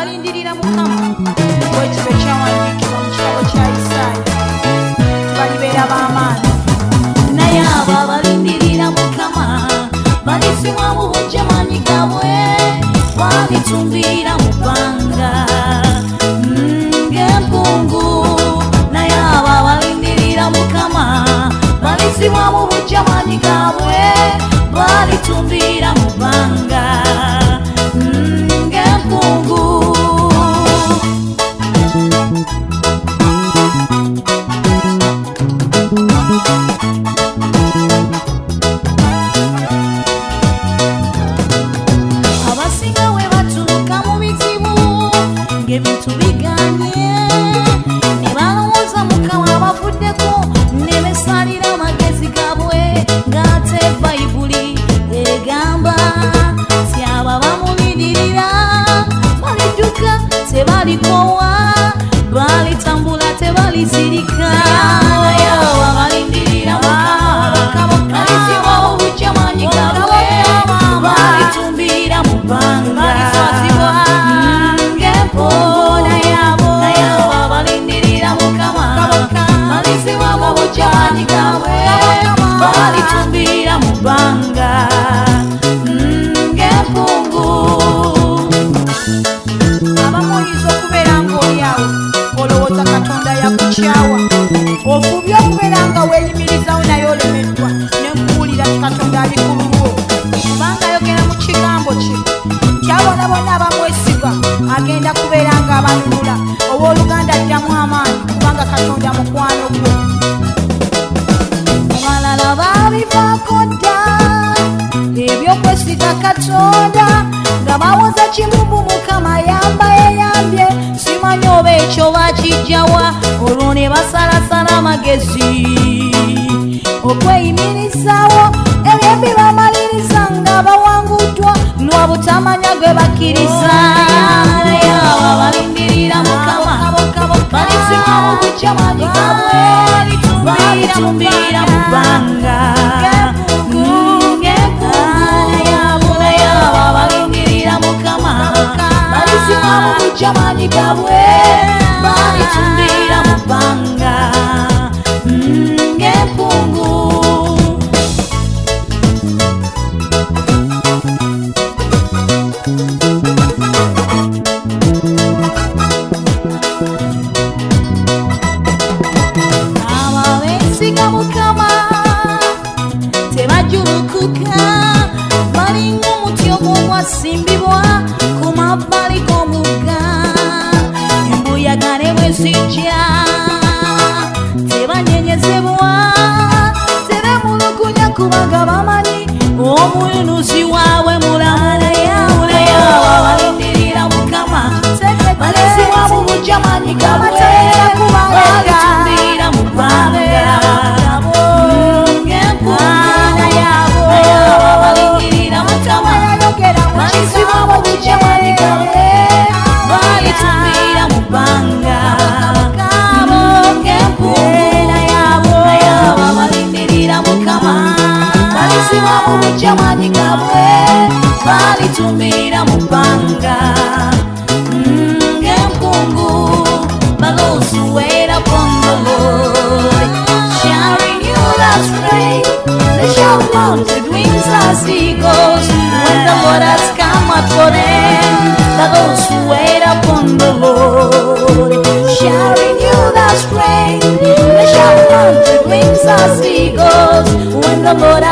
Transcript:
abalindirira Mukama bwekityo ekyawandiikibwa mu kitabo kya Isaaya balibeera b'amaanyi. Naye abo abalindirira Mukama balifiibwa mu bujamanyi bwabwe, balitumbira mu bbanga ng'empungu. Naye abo abalindirira Mukama balifiibwa mu bujamanyi bwabwe, balitumbira mu bbanga ng'empungu. Abasinga we batuuka mu bizibu ng'ebintu biganye, ne balowooza Mukama abavuddeko, ne beesalira amagezi gaabwe ng'ate Bayibuli egamba ti abo abamulindirira balidduka tebalikoowa, balitambula tebalizirika. Naye abo abalindirira Mukama balifiibwa obujamanyi bwabwe, balitumbira mu bbanga ng'empungu. Naye abo abalindirira Mukama balifiibwa mu bujamanyi bwabwe, balitumbira mu bbanga ng'empungu. Abamu oyinza okubeera ng'oli awo olowooza Katonda yakukyawa, ofubye okubeera nga weeyimirizawo naye olemeddwa, ne nkuwulira ti Katonda ali ku lulwo. Kubanga ayogera mu kigambo kye nti abo bonna abamwesiga agenda kubeera ng'abanunula. Owooluganda addamu amaanyi kubanga Katonda mukwano gwo. Abalala babivaako dda ebyokwesiga Katonda, nga bawoza kimubu Mukama yambye, simanyi oba ekyo bakijjawa, olwo ne basalasala amagezi okweyimirizaawo, ebyembi bamaliriza nga bawanguddwa lwa butamanya gwe bakkiriza. Naye abo abalindirira Mukama balifiibwa mu bujamanyi bwabwe, balitumbira mu bbanga ng'empungu. Naye abo abalindirira Mukama balifiibwa mu bujamanyi bwabwe, balitumbira mu bbanga ng'empungu. Ababeesiga Mukama tebajulukuka, balinga omuti ogwasimbibwa ku mabbali g'omugga, embuyaga ne bwe zijja tebanyenyezebwa, tebemulugunya kubanga bamanyi omuyunuzi waabwe mulamu. Naye abo abalindirira Mukama balifiibwa mu bujamanyi bwabwe, balitumbira mu bbanga ng'empungu. Naye abo abalindirira Mukama balifiibwa mu bujamanyi bwabwe, balitumbira mu bbanga ng'empungu. Naye abo abalindirira Mukama balifiibwa mu bujamanyi bwabwe, balitumbira mu bbanga ng'empungu. But those who wait upon the Lord shall renew their strength, they shall mount with wings as eagles when the Lord has come out for them. But those who wait upon the Lord shall renew their strength, they shall mount with wings as eagles when the Lord